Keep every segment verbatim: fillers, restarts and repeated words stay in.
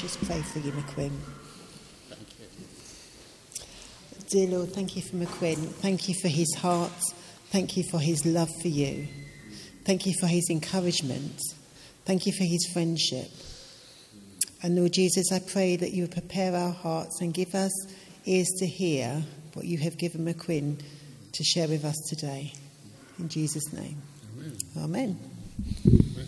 just pray for you, McQuinn. Thank you. Dear Lord, thank you for McQuinn. Thank you for his heart. Thank you for his love for you. Thank you for his encouragement. Thank you for his friendship. And Lord Jesus, I pray that you will prepare our hearts and give us ears to hear what you have given McQuinn to share with us today. In Jesus' name. Amen. Amen.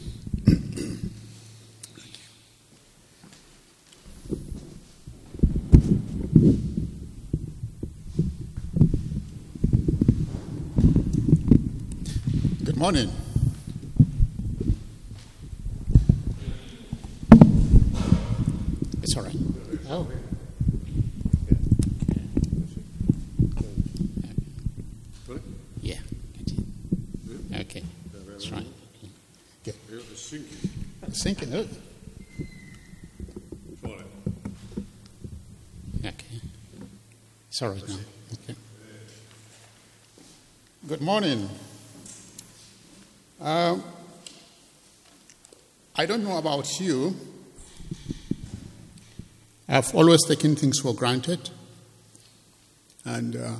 Good morning. It's all right. Oh. Yeah. Okay. That's right. Okay. It's sinking. It's sinking. Oh. Okay. It's all right now. Okay. Good morning. Um, I don't know about you. I've always taken things for granted. And uh,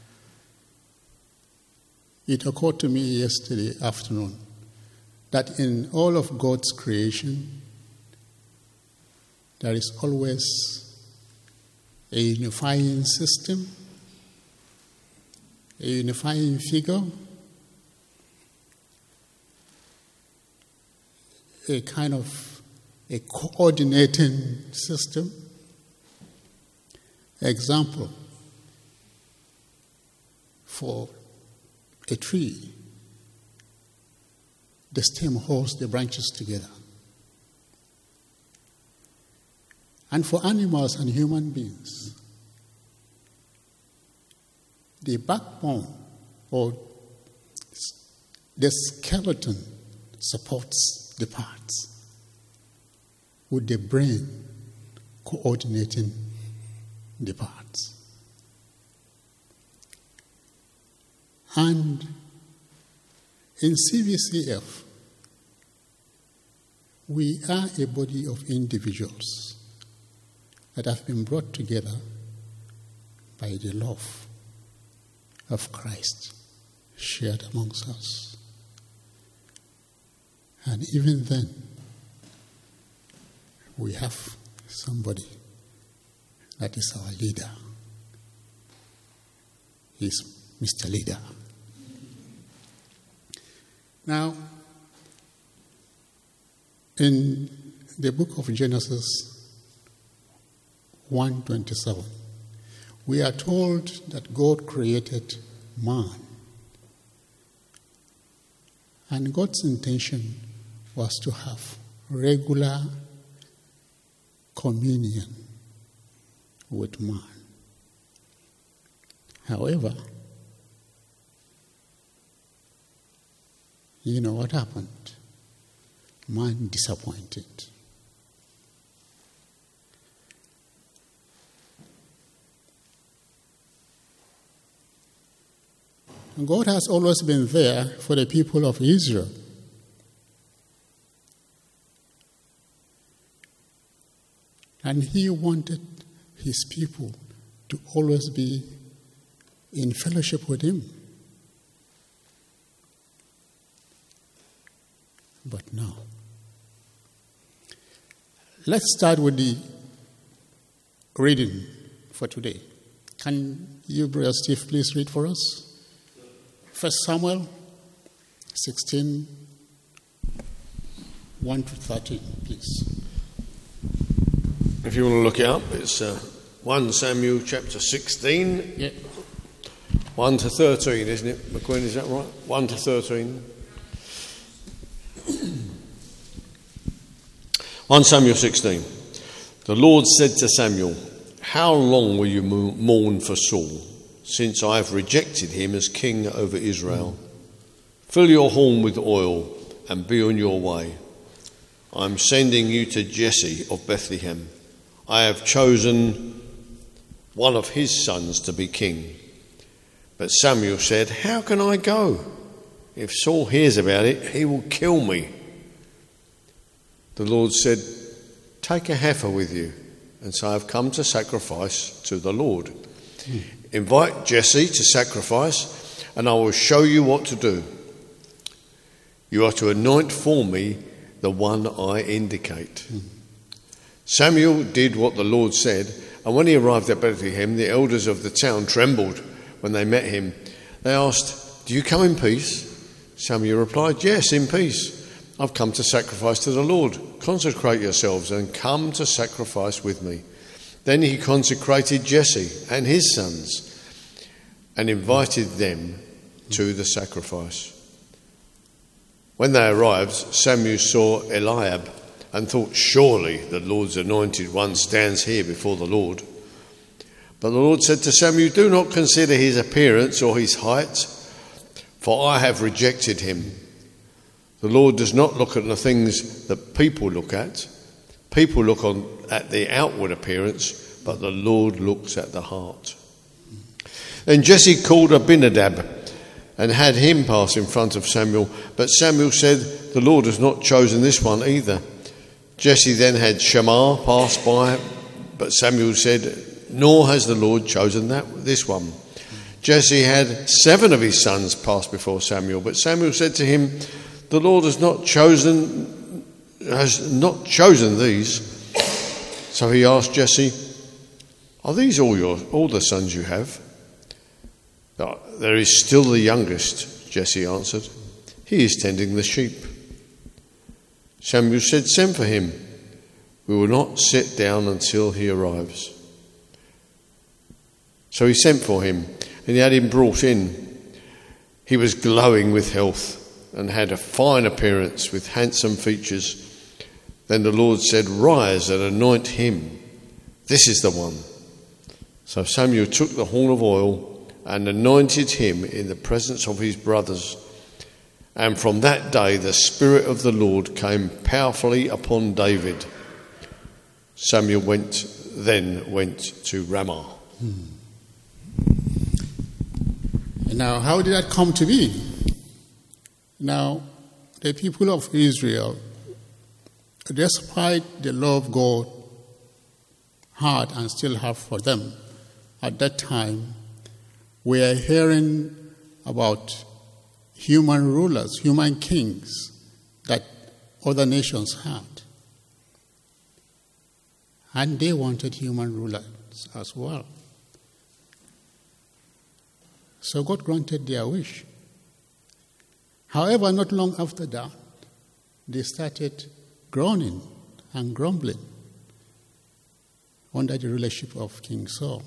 it occurred to me yesterday afternoon that in all of God's creation, there is always a unifying system, a unifying figure, a kind of a coordinating system. Example, for a tree, the stem holds the branches together. And for animals and human beings, the backbone or the skeleton supports the parts, with the brain coordinating the parts. And in C V C F, we are a body of individuals that have been brought together by the love of Christ shared amongst us. And even then, we have somebody that is our leader. He's Mister Leader. Now, in the book of Genesis one twenty-seven, we are told that God created man. And God's intention was to have regular communion with man. However, you know what happened? Man disappointed. And God has always been there for the people of Israel. And he wanted his people to always be in fellowship with him. But now, let's start with the reading for today. Can you, Brother Steve, please read for us? First Samuel sixteen, one to thirteen, please. If you want to look it up, it's uh, First Samuel chapter sixteen, Yeah. one to thirteen, isn't it, McQueen? Is that right? one to thirteen. First Samuel sixteen. The Lord said to Samuel, "How long will you mourn for Saul, since I have rejected him as king over Israel? Fill your horn with oil and be on your way. I am sending you to Jesse of Bethlehem. I have chosen one of his sons to be king." But Samuel said, "How can I go? If Saul hears about it, he will kill me." The Lord said, take a heifer with you, and say, I've come to sacrifice to the Lord. Mm. Invite Jesse to sacrifice, and I will show you what to do. You are to anoint for me the one I indicate. Mm. Samuel did what the Lord said, and when he arrived at Bethlehem, the elders of the town trembled when they met him. They asked, do you come in peace? Samuel replied, yes, in peace. I've come to sacrifice to the Lord. Consecrate yourselves and come to sacrifice with me. Then he consecrated Jesse and his sons and invited them to the sacrifice. When they arrived, Samuel saw Eliab and thought, surely the Lord's anointed one stands here before the Lord. But the Lord said to Samuel, do not consider his appearance or his height, for I have rejected him. The Lord does not look at the things that people look at. People look on at the outward appearance, but the Lord looks at the heart. Then Jesse called Abinadab and had him pass in front of Samuel. But Samuel said, the Lord has not chosen this one either. Jesse then had Shammah pass by, but Samuel said, nor has the Lord chosen that this one. Jesse had seven of his sons pass before Samuel, but Samuel said to him, the Lord has not chosen has not chosen these. So he asked Jesse, are these all your all the sons you have? Oh, there is still the youngest, Jesse answered. He is tending the sheep. Samuel said, send for him. We will not sit down until he arrives. So he sent for him, and he had him brought in. He was glowing with health and had a fine appearance with handsome features. Then the Lord said, rise and anoint him. This is the one. So Samuel took the horn of oil and anointed him in the presence of his brothers. And from that day the Spirit of the Lord came powerfully upon David. Samuel went then went to Ramah. Hmm. Now, how did that come to be? Now, the people of Israel, despite the love God had and still have for them at that time, were hearing about human rulers, human kings that other nations had. And they wanted human rulers as well. So God granted their wish. However, not long after that, they started groaning and grumbling under the rulership of King Saul.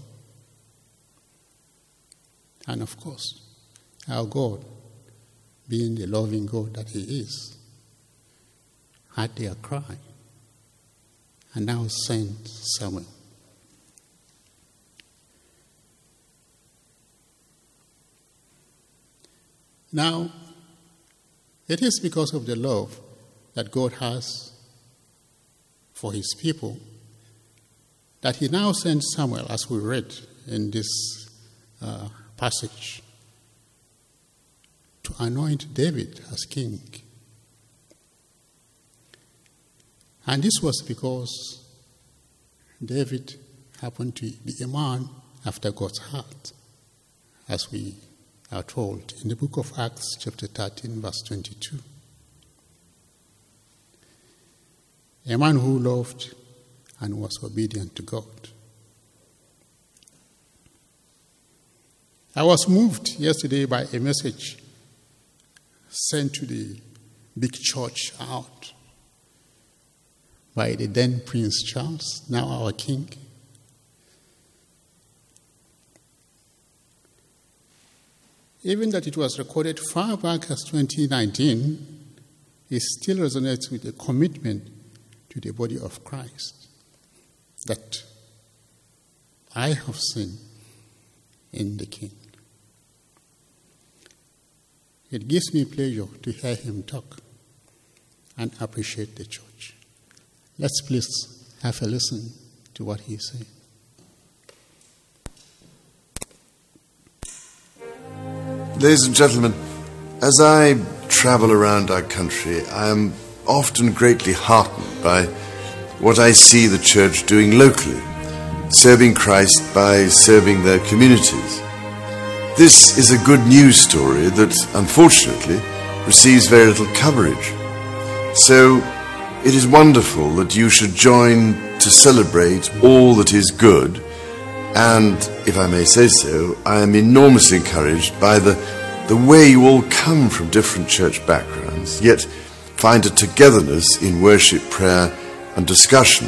And of course, our God, being the loving God that he is, had their cry and now sent Samuel. Now, it is because of the love that God has for his people that he now sends Samuel, as we read in this uh, passage, to anoint David as king. And this was because David happened to be a man after God's heart, as we are told in the book of Acts, chapter thirteen, verse twenty-two. A man who loved and was obedient to God. I was moved yesterday by a message sent to the big church out by the then Prince Charles, now our king. Even that it was recorded far back as twenty nineteen, it still resonates with a commitment to the body of Christ that I have seen in the King. It gives me pleasure to hear him talk and appreciate the church. Let's please have a listen to what he said. Ladies and gentlemen, as I travel around our country, I am often greatly heartened by what I see the church doing locally, serving Christ by serving their communities. This is a good news story that, unfortunately, receives very little coverage. So, it is wonderful that you should join to celebrate all that is good, and, if I may say so, I am enormously encouraged by the, the way you all come from different church backgrounds, yet find a togetherness in worship, prayer, and discussion.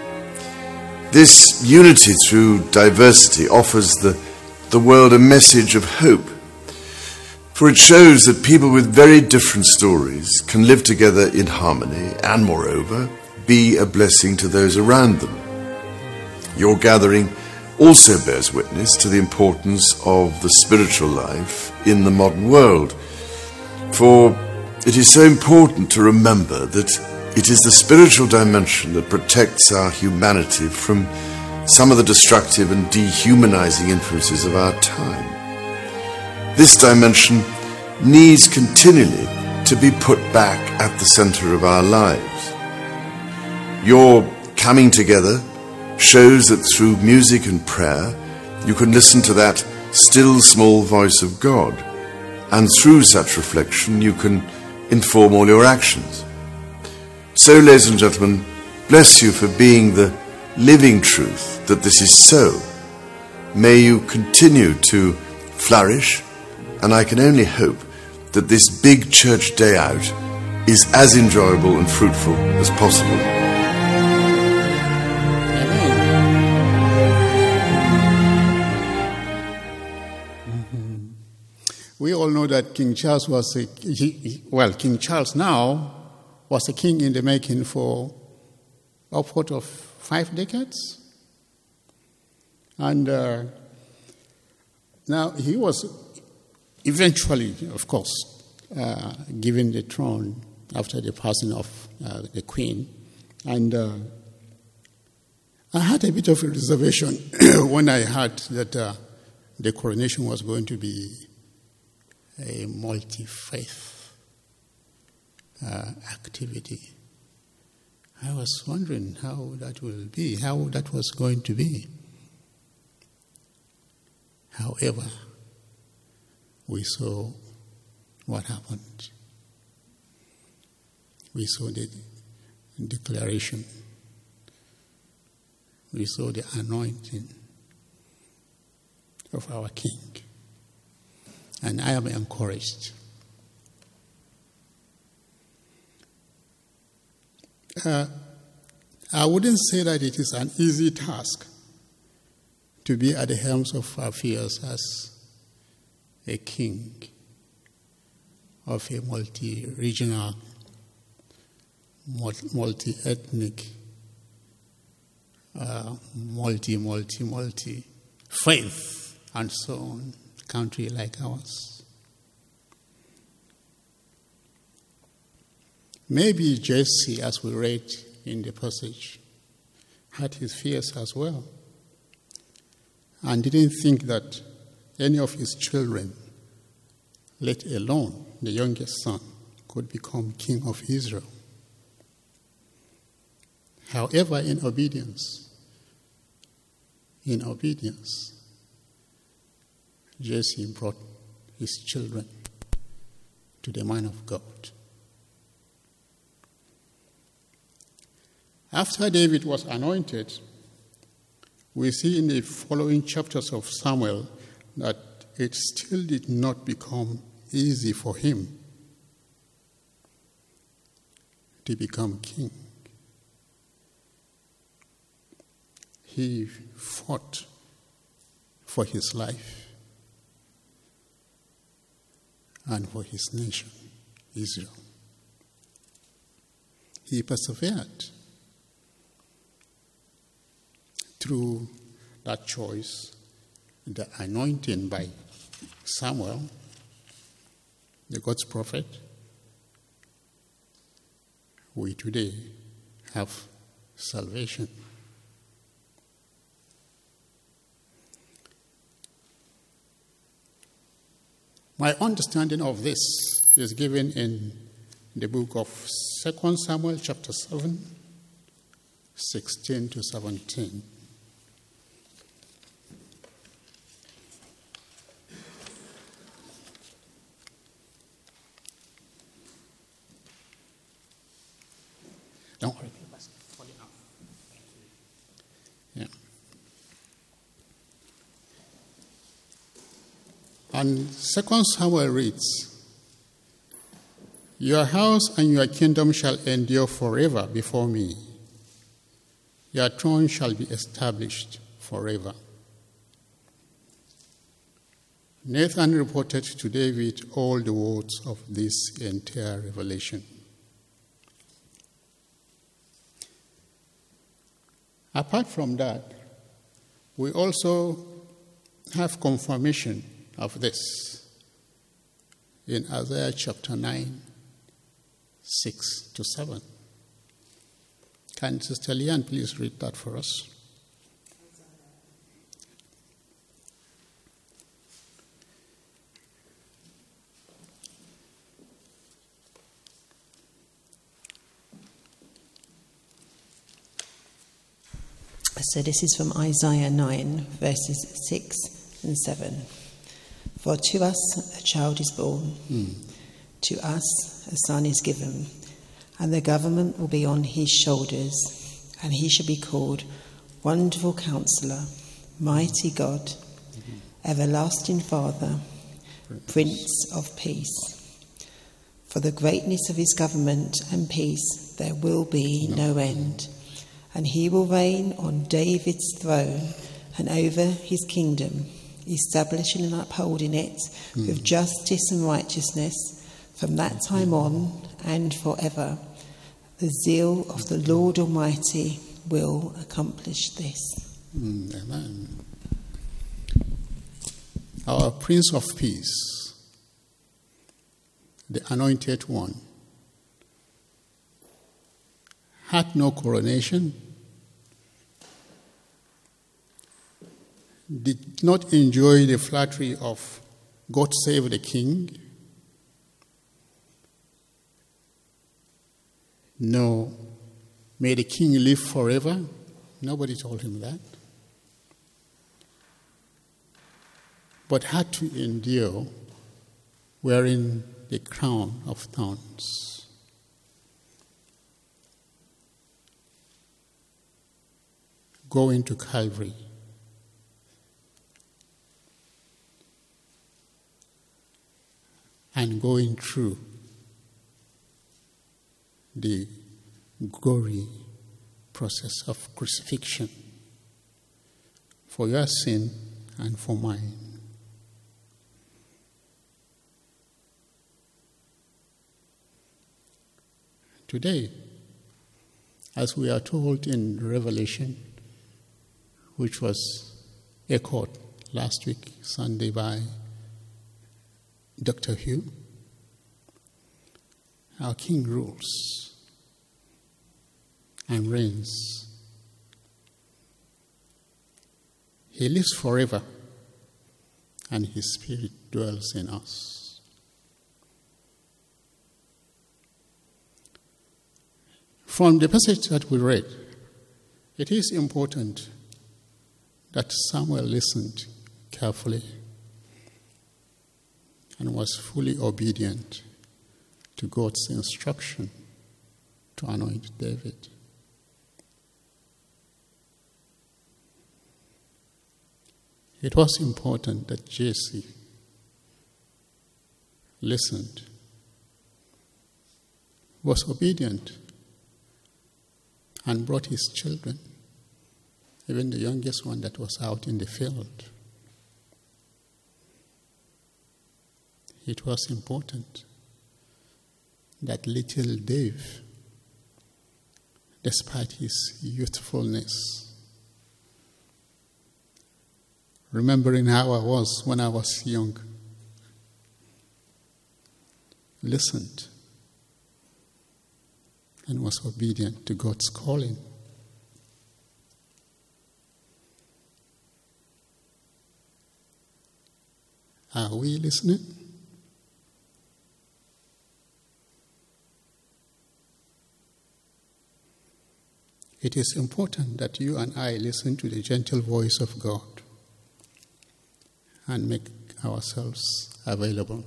This unity through diversity offers the, the world a message of hope, for it shows that people with very different stories can live together in harmony and, moreover, be a blessing to those around them. Your gathering also bears witness to the importance of the spiritual life in the modern world, for it is so important to remember that it is the spiritual dimension that protects our humanity from some of the destructive and dehumanizing influences of our time. This dimension needs continually to be put back at the center of our lives. Your coming together shows that through music and prayer, you can listen to that still small voice of God, and through such reflection, you can inform all your actions. So, ladies and gentlemen, bless you for being the living truth that this is so. May you continue to flourish, and I can only hope that this big church day out is as enjoyable and fruitful as possible. Mm-hmm. We all know that King Charles was a, he, well, King Charles now was a king in the making for upward of five decades. And uh, now he was eventually, of course, uh, given the throne after the passing of uh, the Queen. And uh, I had a bit of a reservation when I heard that uh, the coronation was going to be a multi-faith uh, activity. I was wondering how that will be, how that was going to be. However, we saw what happened. We saw the declaration. We saw the anointing of our King. And I am encouraged. Uh, I wouldn't say that it is an easy task to be at the helms of affairs as a king of a multi-regional, multi-ethnic, uh, multi, multi, multi faith and so on, country like ours. Maybe Jesse, as we read in the passage, had his fears as well, and didn't think that any of his children, let alone the youngest son, could become king of Israel. However, in obedience, in obedience, Jesse brought his children to the man of God. After David was anointed, we see in the following chapters of Samuel that it still did not become easy for him to become king. He fought for his life and for his nation, Israel. He persevered through that choice, the anointing by Samuel, the God's prophet. We today have salvation. My understanding of this is given in the book of Second Samuel chapter seven, sixteen to seventeen. Don't worry. Yeah. And Second Samuel reads, "Your house and your kingdom shall endure forever before me. Your throne shall be established forever." Nathan reported to David all the words of this entire revelation. Apart from that, we also have confirmation of this in Isaiah chapter nine, six to seven. Can Sister Leanne please read that for us? So this is from Isaiah nine, verses six and seven. "For to us a child is born, mm. to us a son is given, and the government will be on his shoulders, and he shall be called Wonderful Counselor, Mighty God, mm-hmm. Everlasting Father, Prince of Peace. For the greatness of his government and peace there will be no, no end. And he will reign on David's throne and over his kingdom, establishing and upholding it mm. with justice and righteousness from that time on and forever. The zeal of the Lord Almighty will accomplish this." Mm, amen. Our Prince of Peace, the Anointed One, had no coronation, did not enjoy the flattery of God save the King. No, may the King live forever. Nobody told him that. But had to endure wearing the crown of thorns. Going to Calvary. And going through the gory process of crucifixion for your sin and for mine. Today, as we are told in Revelation, which was echoed last week, Sunday, by Doctor Hugh, our King rules and reigns. He lives forever, and his Spirit dwells in us. From the passage that we read, it is important that Samuel listened carefully and was fully obedient to God's instruction to anoint David. It was important that Jesse listened, was obedient, and brought his children, even the youngest one that was out in the field. It was important that little Dave, despite his youthfulness, remembering how I was when I was young, listened and was obedient to God's calling. Are we listening? it is important that you and I listen to the gentle voice of God and make ourselves available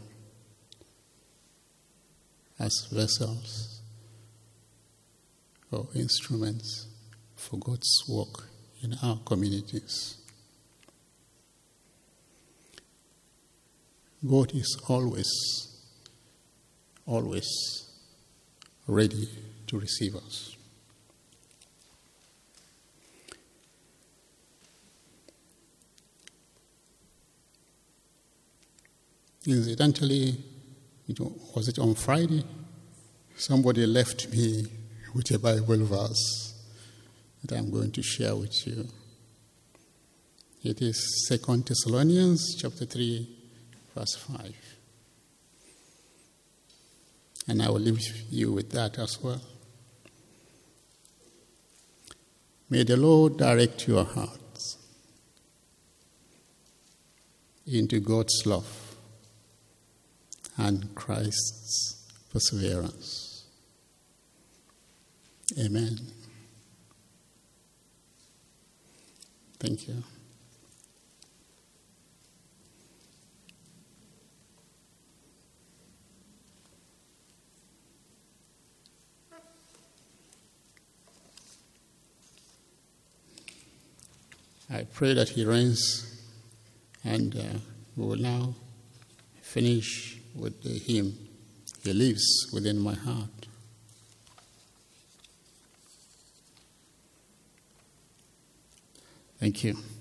as vessels or instruments for God's work in our communities. God is always, always ready to receive us. Incidentally, it was it on Friday? Somebody left me with a Bible verse that I'm going to share with you. It is Second Thessalonians chapter three, verse five. And I will leave you with that as well. May the Lord direct your hearts into God's love and Christ's perseverance. Amen. Thank you. I pray that He reigns, and uh, we will now finish with the hymn, He Lives Within My Heart. Thank you.